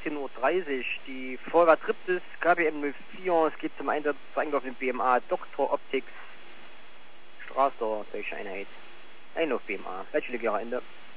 18:30 Uhr. Die Vorrat Triptis, KBM 04, es geht zum Einsatz auf den BMA Dr. Optics, Straße, Deutsche Einheit. Ein auf BMA. Welche Ende.